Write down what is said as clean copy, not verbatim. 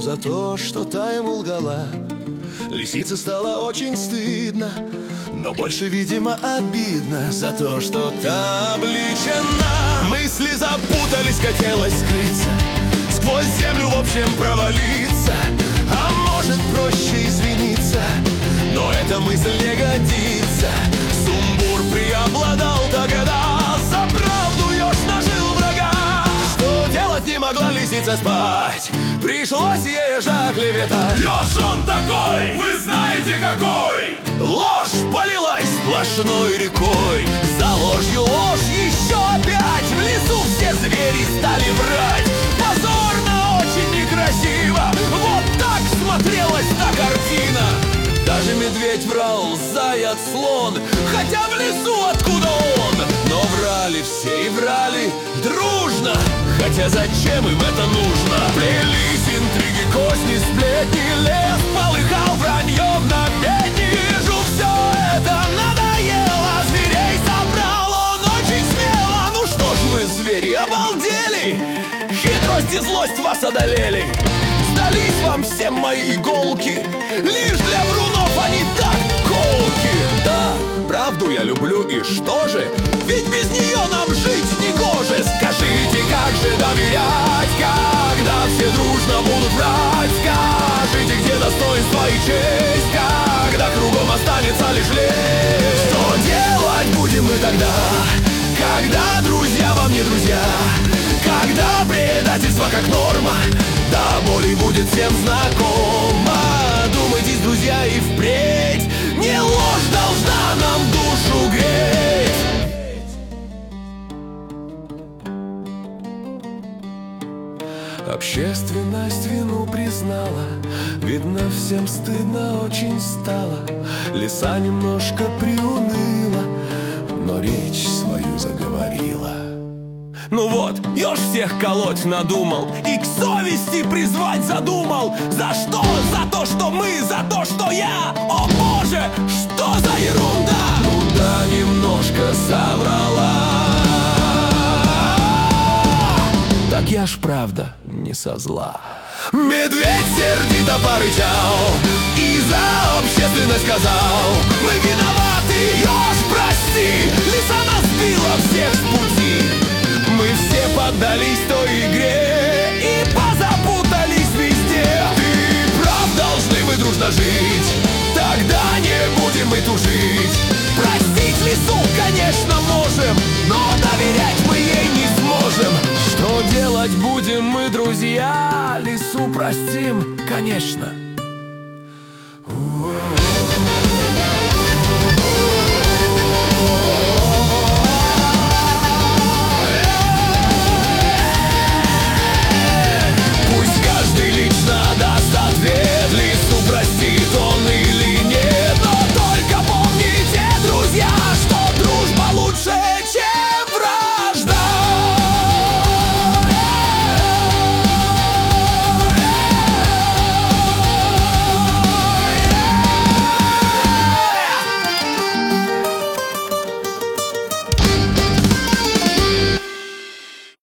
за то, что та ему лгала. Лисице стало очень стыдно, но больше, видимо, обидно за то, что та обличена. Мысли запутались, хотелось скрыться, сквозь землю, в общем, провалиться. А может, проще извиниться, но эта мысль не годится. Сумбур преобладал тогда, за правду еж нажил врага. Что делать не могла лисица спать, пришлось ей ежа клеветать. Еж он такой, вы знаете какой! Ложь полилась сплошной рекой, за ложью ложь еще опять. В лесу все звери стали врать, позорно, очень некрасиво. Вот так смотрелась та картина. Даже медведь врал, заяц, слон, хотя в лесу откуда он. Но врали все и врали дружно, хотя зачем им это нужно? Плелись интриги, козни, сплетни, лес полыхал враньем на медни. Ежу все это надоело, зверей собрал он очень смело. Ну что ж вы, звери, обалдели? Хитрость и злость вас одолели. Сдались вам все мои иголки, лишь для врунов они так колки. Да, правду я люблю, и что же? Ведь без нее нам жить не гоже. Скажите, как же доверять, когда все дружно будут врать? Скажите, где достоинство и честь, когда кругом останется лишь лесть? Что делать будем мы тогда, когда друзья вам не друзья? Когда предательство как норма, да боли будет всем знакома. Думайтесь, друзья, и впредь, не ложь должна нам душу греть. Общественность вину признала, видно, всем стыдно очень стало. Лиса немножко приуныла, но речь свою заговорила. Ну вот, еж всех колоть надумал и к совести призвать задумал. За что? За то, что мы, за то, что я. О боже, что за ерунда? Ну да, немножко соврала. Так я ж правда не со зла. Медведь сердито порычал и за общественность сказал: мы виноваты, еж, прости. Лиса нас сбила всех с пути. Мы все поддались той игре и позапутались везде. Ты прав, должны мы дружно жить, тогда не будем мы тужить. Простить лису, конечно, можем, но доверять мы ей не сможем. Что делать будем мы, друзья? Лису простим, конечно,